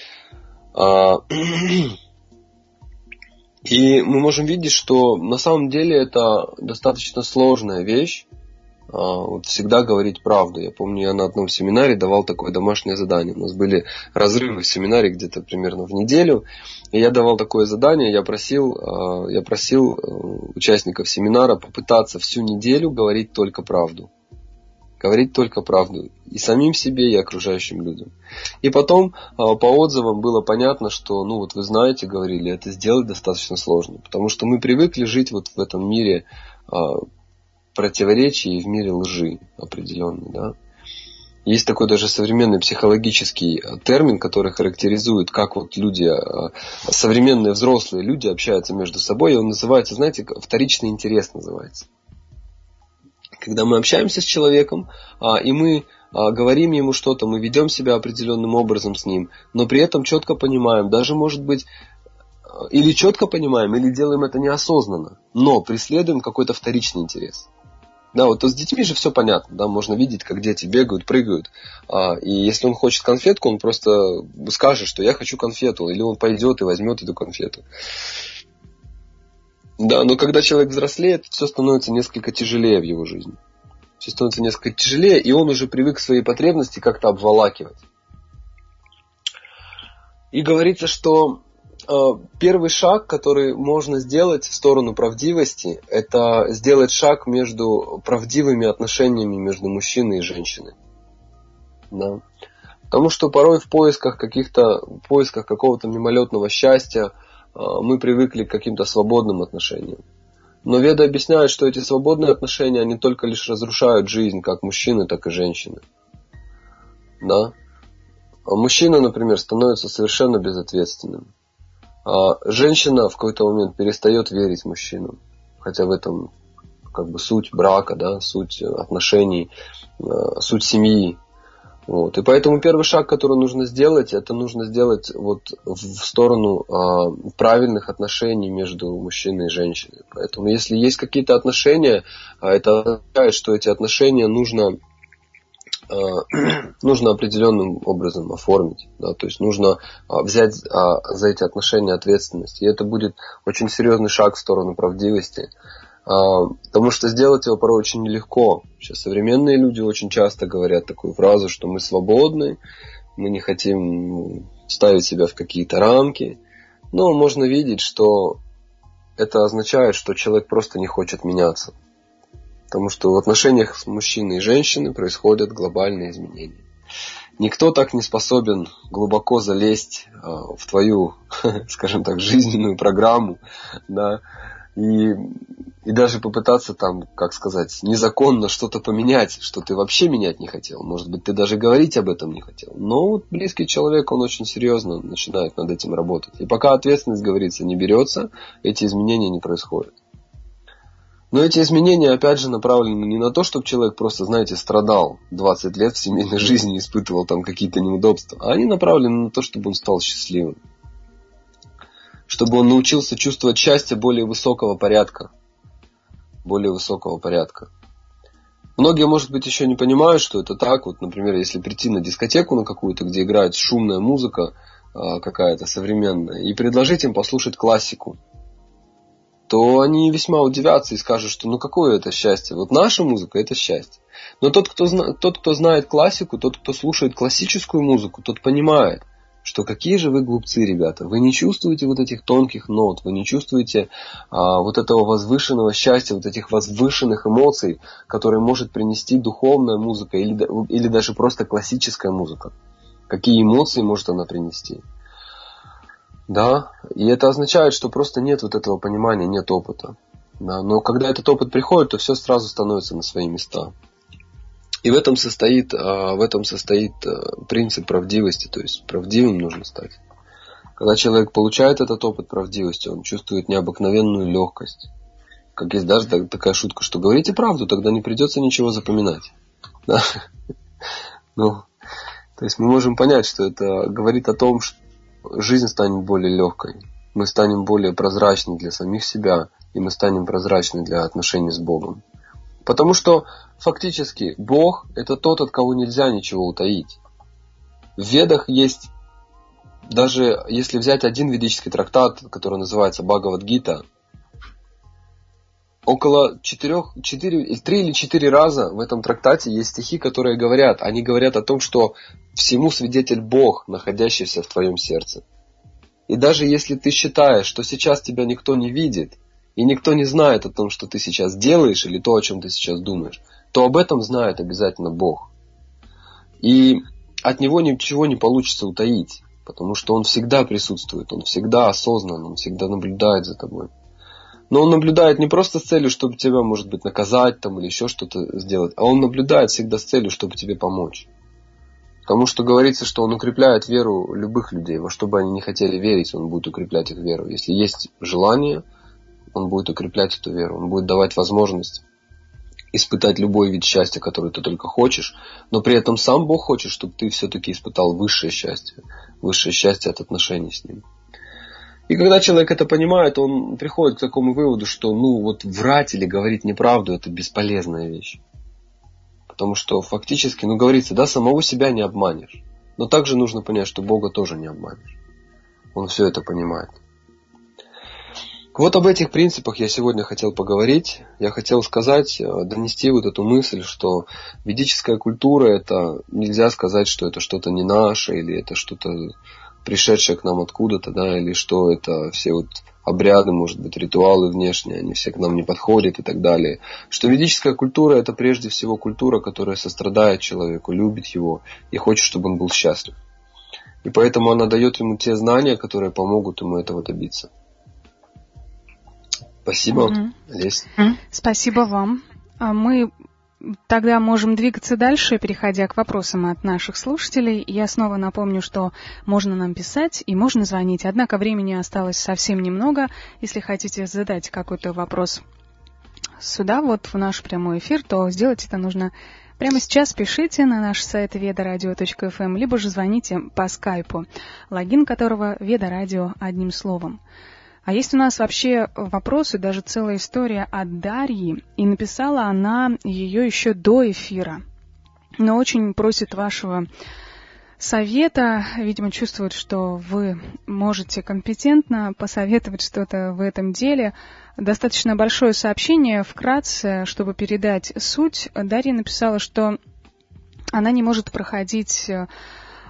И мы можем видеть, что на самом деле это достаточно сложная вещь. Вот всегда говорить правду. Я помню, я на одном семинаре давал такое домашнее задание. У нас были разрывы в семинаре где-то примерно в неделю. И я давал такое задание, я просил участников семинара попытаться всю неделю говорить только правду. Говорить только правду. И самим себе, и окружающим людям. И потом по отзывам было понятно, что, вот вы знаете, говорили, это сделать достаточно сложно. Потому что мы привыкли жить вот в этом мире противоречий и в мире лжи определенной, да. Есть такой даже современный психологический термин, который характеризует, как вот люди, современные взрослые люди общаются между собой, и он называется, знаете, вторичный интерес называется. Когда мы общаемся с человеком, и мы говорим ему что-то, мы ведем себя определенным образом с ним, но при этом четко понимаем, даже может быть, или четко понимаем, или делаем это неосознанно, но преследуем какой-то вторичный интерес. Да, вот с детьми же все понятно, да, можно видеть, как дети бегают, прыгают, и если он хочет конфетку, он просто скажет, что я хочу конфету, или он пойдет и возьмет эту конфету. Да, но когда человек взрослеет, все становится несколько тяжелее в его жизни. Все становится несколько тяжелее, и он уже привык свои потребности как-то обволакивать. И говорится, что первый шаг, который можно сделать в сторону правдивости, это сделать шаг между правдивыми отношениями между мужчиной и женщиной. Да. Потому что порой в поисках какого-то мимолетного счастья мы привыкли к каким-то свободным отношениям. Но Веды объясняют, что эти свободные отношения, они только лишь разрушают жизнь как мужчины, так и женщины. Да. А мужчина, например, становится совершенно безответственным. А женщина в какой-то момент перестает верить мужчинам. Хотя в этом как бы суть брака, да, суть отношений, суть семьи. Вот. И поэтому первый шаг, который нужно сделать, это нужно сделать вот в сторону правильных отношений между мужчиной и женщиной. Поэтому если есть какие-то отношения, это означает, что эти отношения нужно определенным образом оформить. Да, то есть нужно взять за эти отношения ответственность. И это будет очень серьезный шаг в сторону правдивости. Потому что сделать его порой очень нелегко. Сейчас современные люди очень часто говорят такую фразу, что мы свободны, мы не хотим ставить себя в какие-то рамки. Но можно видеть, что это означает, что человек просто не хочет меняться. Потому что в отношениях с мужчиной и женщиной происходят глобальные изменения. Никто так не способен глубоко залезть в твою, скажем так, жизненную программу, да, и и даже попытаться там, как сказать, незаконно что-то поменять, что ты вообще менять не хотел. Может быть, ты даже говорить об этом не хотел. Но вот близкий человек, он очень серьезно начинает над этим работать. И пока ответственность, говорится, не берется, эти изменения не происходят. Но эти изменения, опять же, направлены не на то, чтобы человек просто, знаете, страдал 20 лет в семейной жизни и испытывал там какие-то неудобства. А они направлены на то, чтобы он стал счастливым. Чтобы он научился чувствовать счастье более высокого порядка. Более высокого порядка. Многие, может быть, еще не понимают, что это так. Вот, например, если прийти на дискотеку на какую-то, где играет шумная музыка какая-то современная, и предложить им послушать классику, то они весьма удивятся и скажут, что ну какое это счастье? Вот наша музыка – это счастье. Но тот, кто знает классику, тот, кто слушает классическую музыку, тот понимает, что какие же вы глупцы, ребята. Вы не чувствуете вот этих тонких нот, вы не чувствуете вот этого возвышенного счастья, вот этих возвышенных эмоций, которые может принести духовная музыка или даже просто классическая музыка. Какие эмоции может она принести? Да, и это означает, что просто нет вот этого понимания, нет опыта. Да, но когда этот опыт приходит, то все сразу становится на свои места. И в этом состоит принцип правдивости, то есть правдивым нужно стать. Когда человек получает этот опыт правдивости, он чувствует необыкновенную легкость. Как есть даже такая шутка, что говорите правду, тогда не придется ничего запоминать. Да? Ну, то есть мы можем понять, что это говорит о том, что жизнь станет более легкой. Мы станем более прозрачны для самих себя, и мы станем прозрачны для отношений с Богом. Потому что фактически Бог – это тот, от кого нельзя ничего утаить. В Ведах есть, даже если взять один ведический трактат, который называется Бхагавад-гита, около 3 или 4 раза в этом трактате есть стихи, которые говорят, они говорят о том, что всему свидетель Бог, находящийся в твоем сердце. И даже если ты считаешь, что сейчас тебя никто не видит, и никто не знает о том, что ты сейчас делаешь, или то, о чем ты сейчас думаешь, то об этом знает обязательно Бог. И от Него ничего не получится утаить, потому что Он всегда присутствует, Он всегда осознан, Он всегда наблюдает за тобой. Но Он наблюдает не просто с целью, чтобы тебя, может быть, наказать там, или еще что-то сделать, а Он наблюдает всегда с целью, чтобы тебе помочь. Потому что говорится, что Он укрепляет веру любых людей, во что бы они ни хотели верить, Он будет укреплять их веру. Если есть желание, Он будет укреплять эту веру, Он будет давать возможность испытать любой вид счастья, который ты только хочешь, но при этом сам Бог хочет, чтобы ты все-таки испытал высшее счастье от отношений с Ним. И когда человек это понимает, он приходит к такому выводу, что врать или говорить неправду – это бесполезная вещь. Потому что фактически, говорится, да, самого себя не обманешь. Но также нужно понять, что Бога тоже не обманешь. Он все это понимает. Вот об этих принципах я сегодня хотел поговорить. Я хотел сказать, донести вот эту мысль, что ведическая культура – это нельзя сказать, что это что-то не наше, или это что-то пришедшее к нам откуда-то, да, или что это все вот обряды, может быть, ритуалы внешние, они все к нам не подходят и так далее. Что ведическая культура – это прежде всего культура, которая сострадает человеку, любит его и хочет, чтобы он был счастлив. И поэтому она дает ему те знания, которые помогут ему этого добиться. Спасибо, Олесь. Спасибо вам. Мы тогда можем двигаться дальше, переходя к вопросам от наших слушателей. Я снова напомню, что можно нам писать и можно звонить. Однако времени осталось совсем немного. Если хотите задать какой-то вопрос сюда, вот в наш прямой эфир, то сделать это нужно прямо сейчас. Пишите на наш сайт vedaradio.fm, либо же звоните по скайпу, логин которого Ведарадио одним словом. А есть у нас вообще вопросы, даже целая история от Дарьи, и написала она ее еще до эфира, но очень просит вашего совета, видимо, чувствует, что вы можете компетентно посоветовать что-то в этом деле. Достаточно большое сообщение, вкратце, чтобы передать суть. Дарья написала, что она не может проходить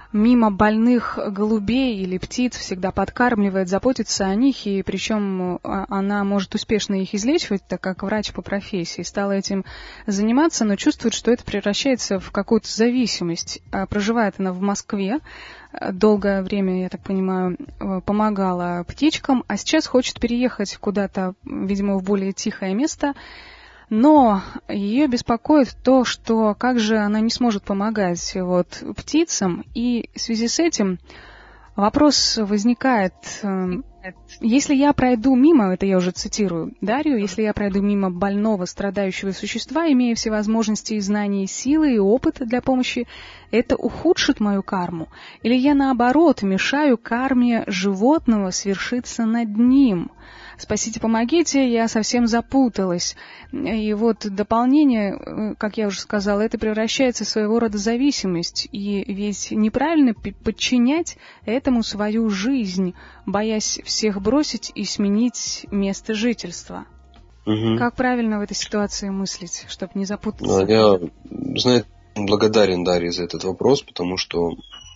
мимо больных голубей или птиц всегда подкармливает, заботится о них, и причем она может успешно их излечивать, так как врач по профессии, стала этим заниматься, но чувствует, что это превращается в какую-то зависимость. Проживает она в Москве, долгое время, я так понимаю, помогала птичкам, а сейчас хочет переехать куда-то, видимо, в более тихое место. Но ее беспокоит то, что как же она не сможет помогать птицам, и в связи с этим вопрос возникает, если я пройду мимо, это я уже цитирую Дарью, если я пройду мимо больного, страдающего существа, имея все возможности и знания, и силы, и опыта для помощи, это ухудшит мою карму? Или я, наоборот, мешаю карме животного свершиться над ним? Спасите, помогите, я совсем запуталась. И дополнение, как я уже сказала, это превращается в своего рода зависимость. И ведь неправильно подчинять этому свою жизнь, боясь всех бросить и сменить место жительства. Угу. Как правильно в этой ситуации мыслить, чтобы не запутаться? Я, благодарен Дарье за этот вопрос, потому что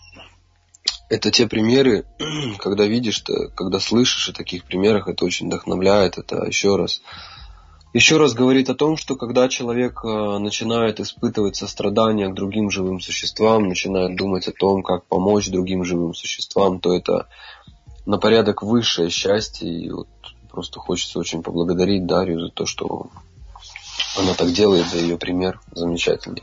это те примеры, когда видишь, когда слышишь о таких примерах, это очень вдохновляет, это еще раз говорит о том, что когда человек начинает испытывать сострадание к другим живым существам, начинает думать о том, как помочь другим живым существам, то это на порядок высшее счастье. И просто хочется очень поблагодарить Дарью за то, что она так делает, за ее пример замечательный.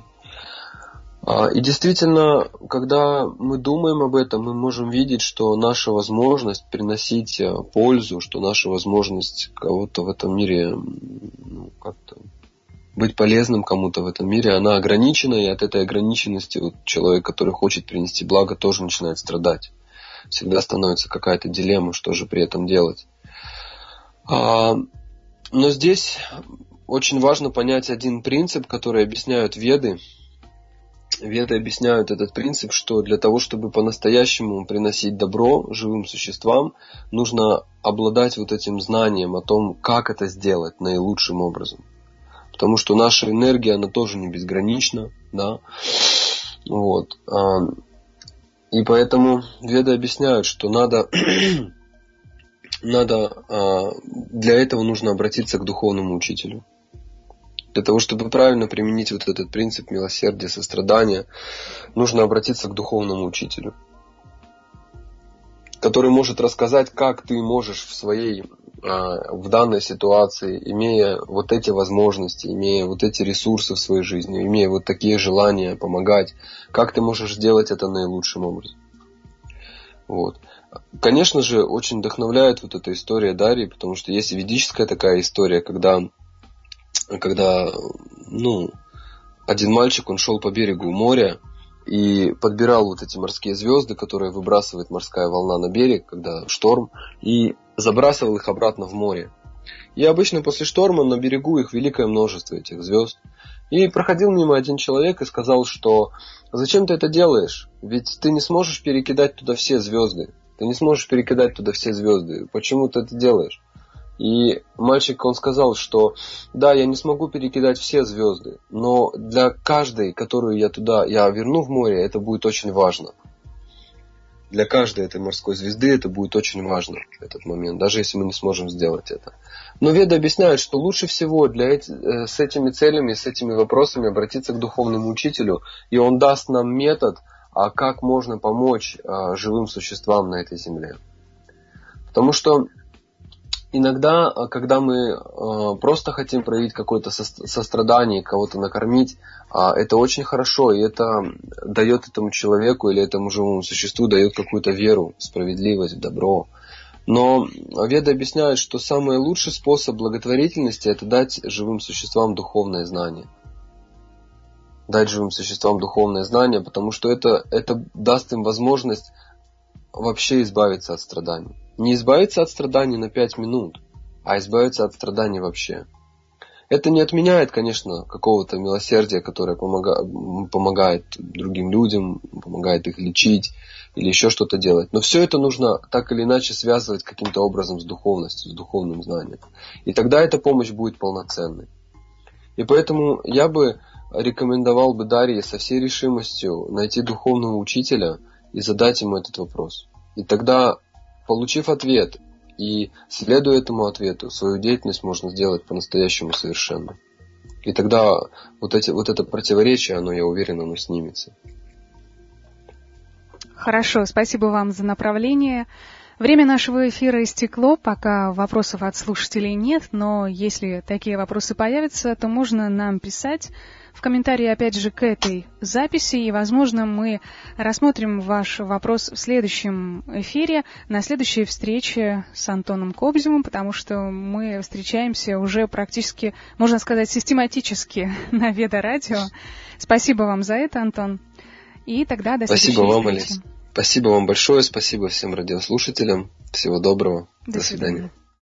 И действительно, когда мы думаем об этом, мы можем видеть, что наша возможность приносить пользу, что наша возможность кого-то в этом мире, как-то быть полезным кому-то в этом мире, она ограничена, и от этой ограниченности человек, который хочет принести благо, тоже начинает страдать. Всегда становится какая-то дилемма, что же при этом делать. Но здесь очень важно понять один принцип, который объясняют Веды. Веды объясняют этот принцип, что для того, чтобы по-настоящему приносить добро живым существам, нужно обладать этим знанием о том, как это сделать наилучшим образом. Потому что наша энергия, она тоже не безгранична, да. И поэтому Веды объясняют, что для этого нужно обратиться к духовному учителю. Для того, чтобы правильно применить этот принцип милосердия, сострадания, нужно обратиться к духовному учителю, который может рассказать, как ты можешь в данной ситуации, имея эти возможности, имея эти ресурсы в своей жизни, имея такие желания помогать, как ты можешь сделать это наилучшим образом. Конечно же, очень вдохновляет эта история Дарьи, потому что есть ведическая такая история, когда один мальчик, он шел по берегу моря и подбирал эти морские звезды, которые выбрасывает морская волна на берег, когда шторм, и забрасывал их обратно в море. И обычно после шторма на берегу их великое множество, этих звезд. И проходил мимо один человек и сказал, что зачем ты это делаешь? Ведь ты не сможешь перекидать туда все звезды. Почему ты это делаешь? И мальчик, он сказал, что да, я не смогу перекидать все звезды, но для каждой, которую я верну в море, это будет очень важно. Для каждой этой морской звезды это будет очень важно, этот момент, даже если мы не сможем сделать это. Но Веды объясняют, что лучше всего с этими целями, с этими вопросами обратиться к духовному учителю, и он даст нам метод, как можно помочь живым существам на этой земле. Потому что иногда, когда мы просто хотим проявить какое-то сострадание, кого-то накормить, это очень хорошо, и это дает этому человеку или этому живому существу дает какую-то веру, справедливость, добро. Но Веды объясняют, что самый лучший способ благотворительности – это дать живым существам духовное знание. Дать живым существам духовное знание, потому что это даст им возможность вообще избавиться от страданий. Не избавиться от страданий на 5 минут, а избавиться от страданий вообще. Это не отменяет, конечно, какого-то милосердия, которое помогает другим людям, помогает их лечить или еще что-то делать. Но все это нужно так или иначе связывать каким-то образом с духовностью, с духовным знанием. И тогда эта помощь будет полноценной. И поэтому я бы рекомендовал Дарье со всей решимостью найти духовного учителя и задать ему этот вопрос. И тогда, получив ответ и следуя этому ответу, свою деятельность можно сделать по-настоящему совершенно. И тогда вот это противоречие, я уверен, оно снимется. Хорошо, спасибо вам за направление. Время нашего эфира истекло, пока вопросов от слушателей нет, но если такие вопросы появятся, то можно нам писать в комментарии, опять же, к этой записи, и, возможно, мы рассмотрим ваш вопрос в следующем эфире, на следующей встрече с Антоном Кобзевым, потому что мы встречаемся уже практически, можно сказать, систематически на Веда-радио. Спасибо вам за это, Антон. И тогда до следующей встречи. Спасибо вам, Олесь. Спасибо вам большое, спасибо всем радиослушателям. Всего доброго. До свидания.